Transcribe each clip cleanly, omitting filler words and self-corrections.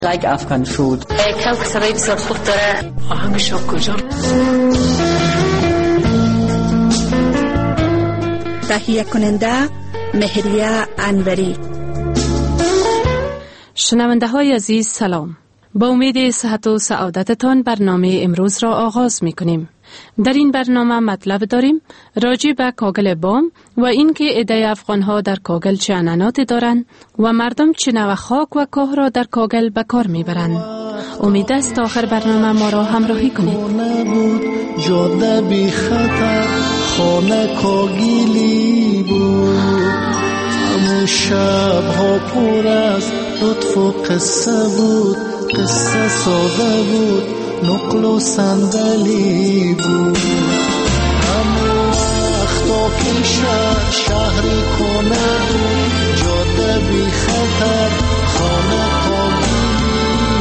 like Afghan food. کلک صدای بسیار خوب داره. آهنگش کجا؟ تهیه کننده مهریه انوری. شنونده های عزیز سلام. با امید صحت و سعادتتان برنامه امروز را آغاز می کنیم. در این برنامه مطلب داریم راجع به کاغل بام و اینکه عده افغان‌ها در کاغل چه عنعناتی دارند و مردم چه نوع خاک و کاه را در کاغل به کار میبرند. امید است تا آخر برنامه ما را همراهی کنید. جاده بی خطر خانه کاغلی بود، همون شب‌ها پر از لطف و قصه بود، قصه ساده بود، نقل و صندلی بود. همون وقتا که شهری کنه بود، جاده بی خطر خانه کاغلی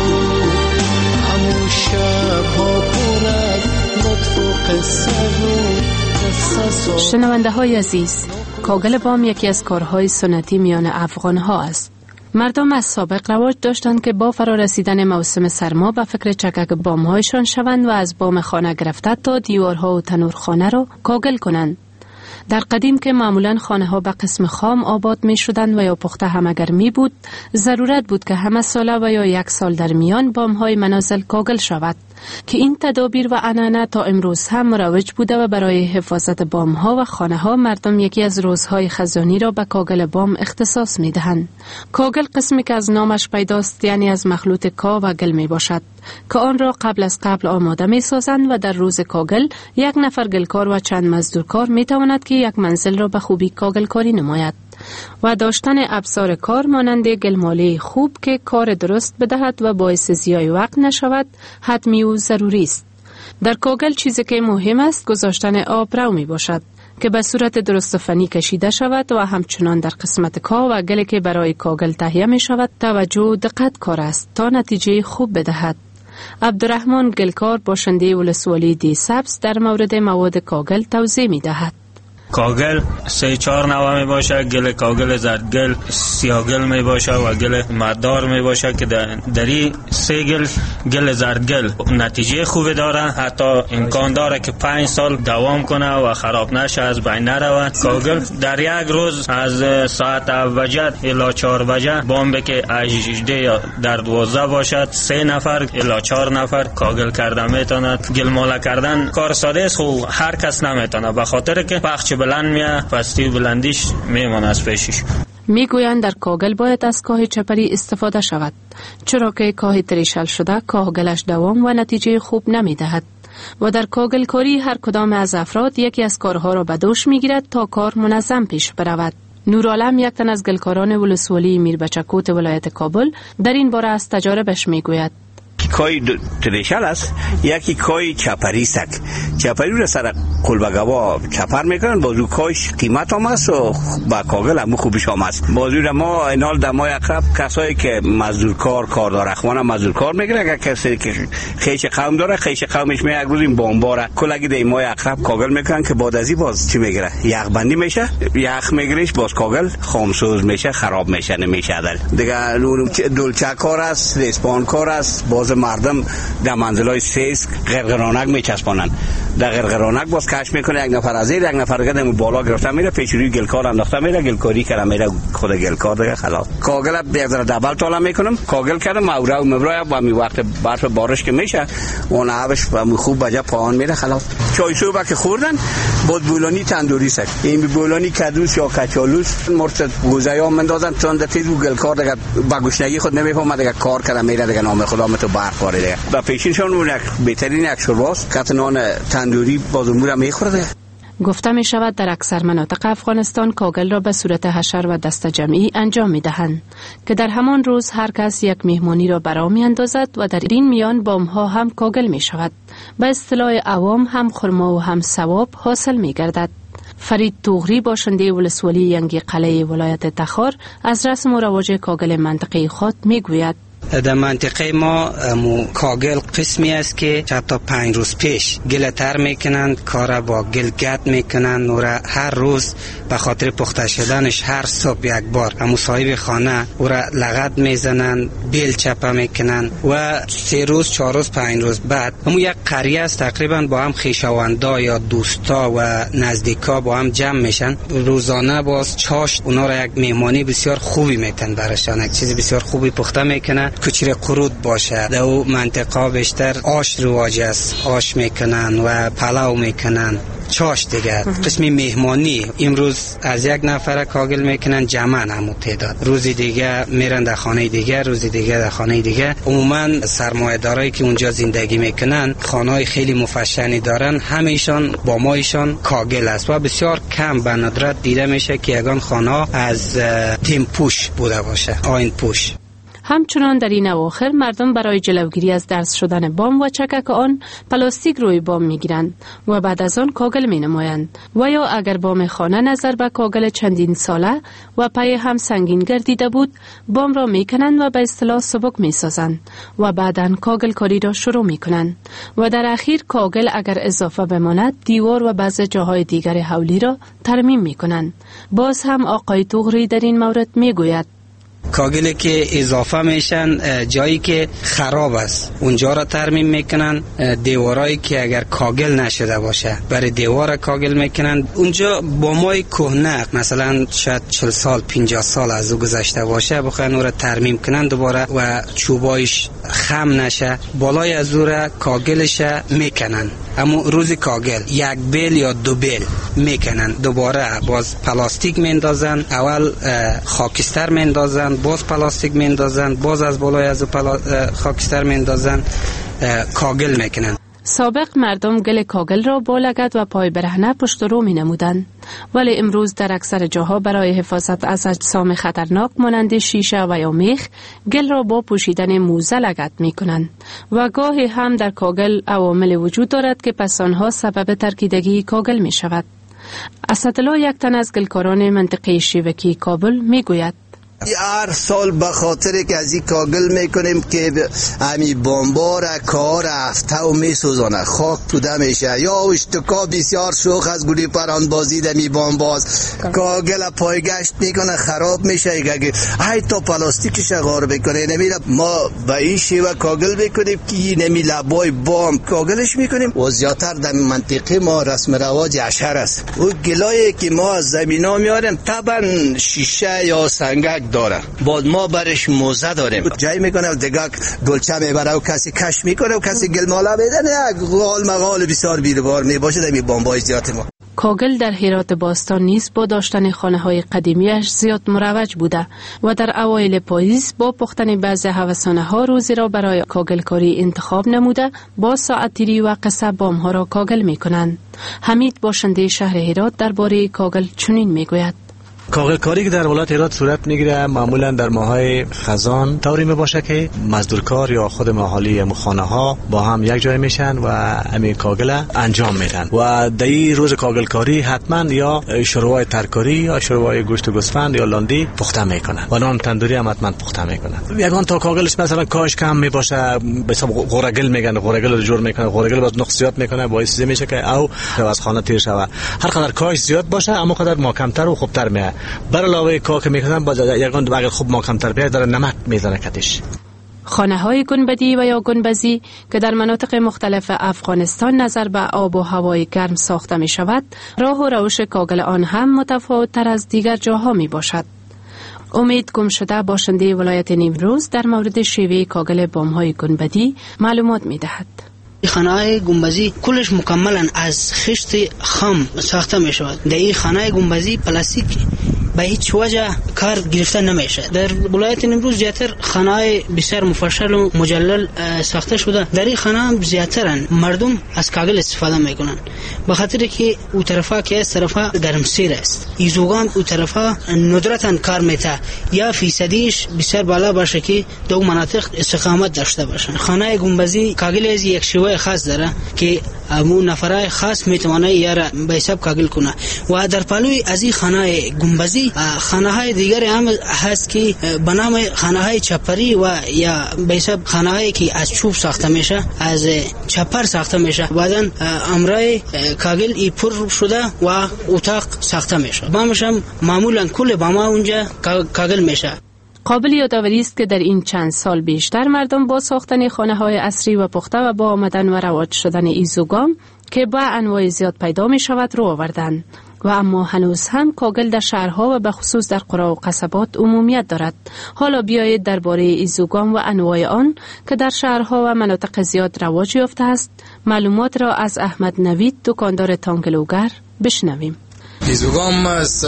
بود، همون شب‌ها پر از لطف و قصه بود، قصه ساده. شنونده های عزیز، کاغل بام یکی از کارهای سنتی میان افغان ها است. مردم از سابق رواج داشتند که با فرا رسیدن موسم سرما به فکر چکک بام هایشان شوند و از بام خانه گرفته تا دیوارها و تنور خانه را کاغل کنند. در قدیم که معمولاً خانه ها به قسم خام آباد می شدند و یا پخته هم اگر می بود، ضرورت بود که همه ساله و یا یک سال در میان بام های منازل کاغل شود که این تدابیر و عنعنه تا امروز هم مروج بوده و برای حفاظت بام ها و خانه ها مردم یکی از روزهای خزانی را به کاغل بام اختصاص می دهند. کاغل قسمی که از نامش پیداست، یعنی از مخلوط کا و گل می باشد که آن را قبل از قبل آماده می سازند و در روز کاغل یک نفر گلکار و چند مزدورکار می تواند که یک منزل را به خوبی کاغل کاری نماید و داشتن ابزار کار مانند گلماله خوب که کار درست بدهد و باعث ضیاع وقت نشود حتمی و ضروری است. در کاغل چیزی که مهم است گذاشتن آب رو می باشد که به صورت درست و فنی کشیده شود و همچنان در قسمت کا و گلی که برای کاغل تهیه می شود توجه و دقت کار است تا نتیجه خوب بدهد. عبدالرحمن گلکار باشنده ولسوالی دی سبز در مورد مواد کاغل توضیح می دهد. کاغل 3-4 نوع می باشه، گل کاغل زردگل، سیاهگل می باشه و گل مدار می باشه که در این 3 گل زردگل نتیجه خوبی داره، حتی امکان داره که 5 سال دوام کنه و خراب نشه، از بین نرود. کاغل در یک روز از ساعت 7 بجه الی 4 بجه بمب که 18 یا در 12 باشد 3 نفر الی 4 نفر کاغل کرده میتوند. گل ماله کردن کار ساده است، خو هر کس نمیتونه، به خاطر که بخش بلند میه، پستی بلندیش میمونه از پیشش. میگویند در کاغل باید از کاه چپری استفاده شود، چرا که کاه تریشل شده کاغلش دوام و نتیجه خوب نمیدهد و در کاغل کاری هر کدام از افراد یکی از کارها را به دوش میگیرد تا کار منظم پیش برود. نورعالم یک تن از گلکاران ولسوالی میربچکوت ولایت کابل در این باره از تجاربش میگوید. کای تریشل است، یکی کای چپری است. چپری رو سر قلبگوا چپر میکنن، بازو کایش قیمت هم است و با کاغل هم خوبش هم است. بازو را ما اینال در ماه اقرب کسایی که مزدورکار کاردار اخوان هم مزدورکار میگیره، اگر کسی که خیش قوم داره خیش قومش می یک روز این بامباره کلگی در ماه اقرب کاغل میکنن که بعد از این باز چی میگیره، یخ بندی میشه، یخ میگیرش باز کاغل خامسوز میشه، خراب میشه، نمیشه دیگه. دلچه کار است، اسپان کار است. باز مردم در منزلای سیس غرغرانک میچسبانن، در غرغرانک باز کش میکنه، یک نفر از زیر یک نفر دیگه بالا گرفته میره، پیش روی گلکار انداخته میره، گلکاری کرده میره، خود گلکار دیگه خلاص. کاغل یک ذره دبل تالا میکنم، کاغل کردم مورا و مبرا و می وقت برف بارش که میشه اون آبش و خوب بجا پایان میره خلاص. چای صبح که خوردن بود بولانی تندوری سک، این بولانی کدوس یا کچالوس مرتد گوزیا مندازن چون در تیز گلکار دیگه با گشنگی خود نمیفهمه دیگه کار کرده میره دیگه، نام خدا تو برف وارد دیگه. با پیشینشون اون بهترین یک شورباست که نان تندوری بازمورا میخوره. گفته می شود در اکثر مناطق افغانستان کاغل را به صورت حشر و دست جمعی انجام می دهند که در همان روز هر کس یک مهمانی را برا می اندازد و در این میان بام ها هم کاغل می شود. به اصطلاح عوام هم خرما و هم ثواب حاصل می گردد. فرید توغری باشنده ولسوالی ینگی قلعه ولایت تخار از رسم و رواج کاغل منطقه خود می گوید. در منطقه ما کاگل قسمی است که حتی 5 روز پیش گل تر میکنن، کار با گل گد میکنن و هر روز به خاطر پخته شدنش هر صبح یک بار صاحب خانه او را لغت میزنن، بیل چپه میکنن و 3 روز 4 روز 5 روز بعد یک قریه است تقریبا با هم خویشاوندا یا دوستا و نزدیکا با هم جمع میشن. روزانه باز چاشت اونا را یک مهمانی بسیار خوبی میتن براشان، یک چیز بسیار خوبی پخته میکنن. کچری قرود باشه در او منطقه بیشتر آش رواج است، آش میکنن و پلاو میکنن. چاش دیگه قسمی مهمانی امروز از یک نفر کاگل میکنن جمعن همون تعداد، روزی دیگه میرن در خانه دیگه، روزی دیگه در خانه دیگه. عموما سرمایه‌دارایی که اونجا زندگی میکنن خانه‌های خیلی مفشنی دارن، همیشان با مایشان کاگل است و بسیار کم به ندرت دیده میشه که یگان خانه از تیم پوش بوده باشه، آین پوش. همچنان در این اواخر مردم برای جلوگیری از درز شدن بام و چکک آن پلاستیک روی بام میگیرند و بعد از آن کاگل می نمایند و یا اگر بام خانه نظر به کاگل چندین ساله و پای هم سنگین گردیده بود بام را میکنند و به اصطلاح سبک میسازند و بعداً کاگل کاری را شروع میکنند و در اخیر کاگل اگر اضافه بماند دیوار و بعضی جاهای دیگر حولی را ترمیم میکنند. باز هم آقای توغری در این مورد میگوید کاگلی که اضافه میشن جایی که خراب است اونجا را ترمیم میکنن، دیوارایی که اگر کاگل نشده باشه برای دیوار کاگل میکنن. اونجا بامای کهنه مثلا شاید 40 سال 50 سال از او گذشته باشه بخواین او را ترمیم کنن دوباره و چوبایش خم نشه، بالای از او را کاگلش میکنن. اما روز کاگل 1 بیل یا 2 بیل میکنن، دوباره باز پلاستیک میندازن، اول خاکستر میندازن، باز پلاستیک میندازن، باز از بالای از خاکستر میندازن، کاگل میکنن. سابق مردم گل کاگل را با لگد و پای برهنه پشت رو می نمودند، ولی امروز در اکثر جاها برای حفاظت از اجسام خطرناک مانند شیشه و یا میخ گل را با پوشیدن موزه لگد می کنند و گاهی هم در کاگل عوامل وجود دارد که پس آنها سبب ترکیدگی کاگل می شود. اسدالله یک تن از گلکاران منطقه شیوکی کابل می گوید هر سال به خاطر که از این کاگل میکنیم که همی بمبار کار هفته و میسوزانه، خاک توده میشه یا اشتکا بسیار شوخ از گلی پران بازی دمی بمباز کاگل پایگشت میکنه خراب میشه. ای تا پلاستیکش غار بکنه نمیره. ما به این شیوه کاگل میکنیم که نمی لبای بام کاگلش میکنیم و زیادتر در منطقه ما رسم رواج اشهر است. او گلایی که ما از زمین ها میاریم طبعا شیشه یا سنگک داره، بعد ما برش موزه داریم جای میکنه دیگه گلچه میبره و کسی کش میکنه و کسی گل مالا میدنه، یک غال مغال بسیار بیروار میباشه در بامبای زیاد. ما کاگل در هرات باستان نیز با داشتن خانه های قدیمیش زیاد مروج بوده و در اوایل پاییز با پختن بعضی هوسانه ها روزی را برای کاگل کاری انتخاب نموده با ساعت تیری و قصه بام ها را کاگل میکنند. حمید باشنده شهر هرات درباره کاگل چنین میگوید کاغل کاری که در ولایت هرات صورت میگیره معمولا در ماهای خزان طوری میباشه که مزدورکار یا خود اهالی خانه ها با هم یک جای میشن و همین کاغل انجام میدن و در این روز کاغل کاری حتما یا شوربای ترکاری یا شوربای گوشت گوسفند یا لاندی پخته میکنن و نان تندوری هم حتما پخته میکنن. یگان تا کاغلش مثلا کاش کم میباشه به حساب غورگل میگن، غورگل رو جور میکنه، غورگل باز نقص زیاد میکنه باعث میشه که او از خانه تیر شود. هر قدر کاش زیاد باشه اما قدر محکمتر و خوبتر میاد. بر علاوه کاک میکنن باز یگان اگر خوب محکمتر بیاد در نمک میزنه کتش. خانه های گنبدی و یا گنبزی که در مناطق مختلف افغانستان نظر به آب و هوای گرم ساخته می شود، راه و روش کاگل آن هم متفاوت تر از دیگر جاها می باشد. امید گمشده باشنده ولایت نیمروز در مورد شیوه کاگل بام های گنبدی معلومات می دهد. خانه گنبزی کلش مکملا از خشت خام ساخته می شود. در این خانه گنبزی پلاستیک به هیچ وجه کار گرفته نمیشه. در ولایت نیمروز زیاتر خانه بسیار مفصل و مجلل ساخته شده. در این خانه هم زیاتر مردم از کاغل استفاده میکنن به خاطر که او طرفا که از طرفا گرمسیر است، ایزوگان او طرفا ندرتاً کار میته یا فیصدیش بسیار بالا باشه که دو مناطق استقامت داشته باشن. خانه گنبزی کاغل از یک شیوه نفرای خاص داره که همون نفرای خاص میتونه یاره به حساب کاغل کنه. و در پلوی از این خانه گنبدی خانه های دیگری هم هست که به نام خانه های چپری و یا به حساب خانه هایی که از چوب ساخته میشه، از چپر ساخته میشه، بعدن امرای کاغل ای پر شده و اتاق ساخته میشه. بامش هم معمولا کل باما اونجا کاغل میشه. قابل یادآوری است که در این چند سال بیشتر مردم با ساختن خانه‌های عصری و پخته و با آمدن و رواج شدن ایزوگام که با انواع زیاد پیدا می شود رو آوردن. و اما هنوز هم کاغل در شهرها و به خصوص در قرى و قصبات عمومیت دارد. حالا بیایید درباره ایزوگام و انواع آن که در شهرها و مناطق زیاد رواج یافته است معلومات را از احمد نوید، دکاندار تانگلوگر، بشنویم. ایزوگام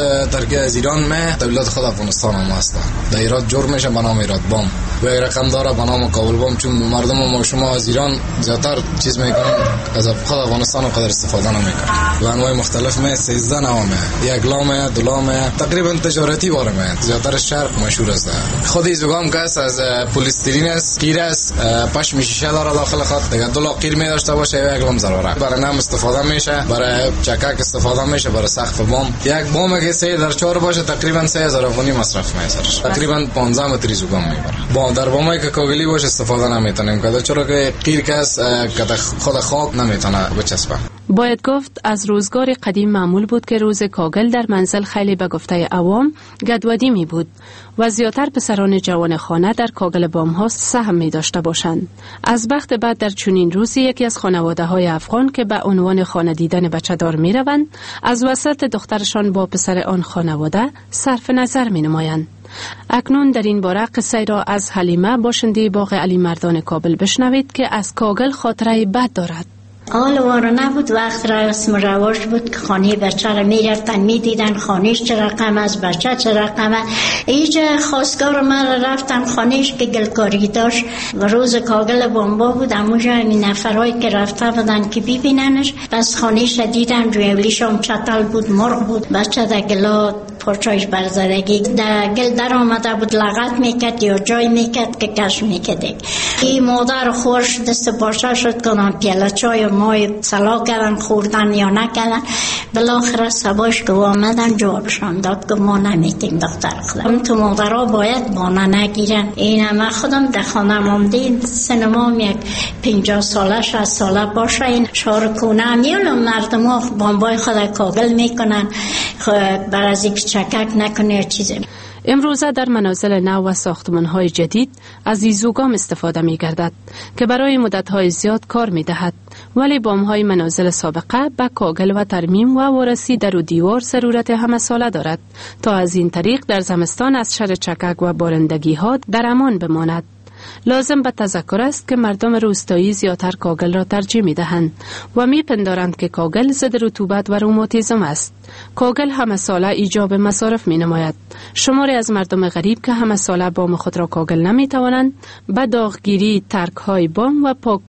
از ایران میں دولت خود افغانستان هم هست. در ایراد جور میشه به نام ایراد بام و رقم داره به نام کابل بام، چون مردم ما شما از ایران زیادتر چیز میکنن، از خود افغانستان قدر استفاده نمیکنن. و انواع مختلف میں 13 نوع میں، یک لام، دو لام، تقریبا تجارتی باره میں زیادتر شرق مشهور است. خود ایزوگام که از پلیسترین است، قیر است، پشم شیشه داره داخل خود. دیگه دو لاق قیر می داشته باشه و یک لام ضروره. برای نم استفاده میشه، برای چکک استفاده میشه، برای سقف بام. یک بام که 3 در 4 باشه تقریبا 3000 افغانی مصرف میشه. تقریبا 15 متر ایزوگام میبره. با در بامایی که کاغلی باشه استفاده نمیتونیم که چرا که قیر کس که خود خاک نمیتونه بچسبه. باید گفت از روزگار قدیم معمول بود که روز کاغل در منزل خیلی به گفته عوام گدودی می بود و زیادتر پسران جوان خانه در کاغل بام ها سهم می داشته باشند. از بخت بعد در چنین روزی یکی از خانواده های افغان که به عنوان خانه دیدن بچه دار می روند از وسط دخترشان با پسر آن خانواده صرف نظر می نمایند. اکنون در این باره قصه را از حلیمه باشنده باغ علی مردان کابل بشنوید که از کاغل خاطره بد دارد. حال وارو نبود، وقت رسم رواج بود که خانه بچه را میرفتن میدیدن خانهش چه رقم است، بچه چه رقم است. اینجا خواستگار من رفتن خانهش که گلکاری داشت و روز کاغل بامبا بود. اموجا این نفرهایی که رفته بودن که ببیننش، بس خانهش دیدن روی اولیشم چتل بود، مرغ بود، بچه در گلا پرچایش برزدگی در گل در آمده بود، لغت میکرد یا جای میکرد که کش میکرد. این مادر خورش دست باشه شد کنن پیاله چای مای سلا کردن، خوردن یا نکردن. بالاخره سباش که آمدن جوابشان داد که ما نمیتیم دختر خودم. تو مادرها باید بانه نگیرن. این همه خودم در خانه مامدین سنمام یک 50 ساله 60 ساله باشه این شارکونه میولم مردم ها بامبای خود کاغل میکنن بر از اینکه چکک نکنه چیزی. امروزه در منازل نو و ساختمان‌های جدید از ایزوگام استفاده می‌گردد که برای مدت‌های زیاد کار می‌دهد، ولی بام‌های منازل سابقه به کاغل و ترمیم و وارسی در و دیوار ضرورت همه ساله دارد تا از این طریق در زمستان از شر چکک و بارندگی‌ها در امان بماند. لازم به تذکر است که مردم روستایی زیادتر کاغل را ترجیح می دهند و می پندارند که کاغل ضد رطوبت و روماتیسم است. کاغل همه ساله ایجاب مصارف می نماید. شماری از مردم غریب که همه ساله بام خود را کاغل نمی توانند به داغگیری ترک های بام و پاک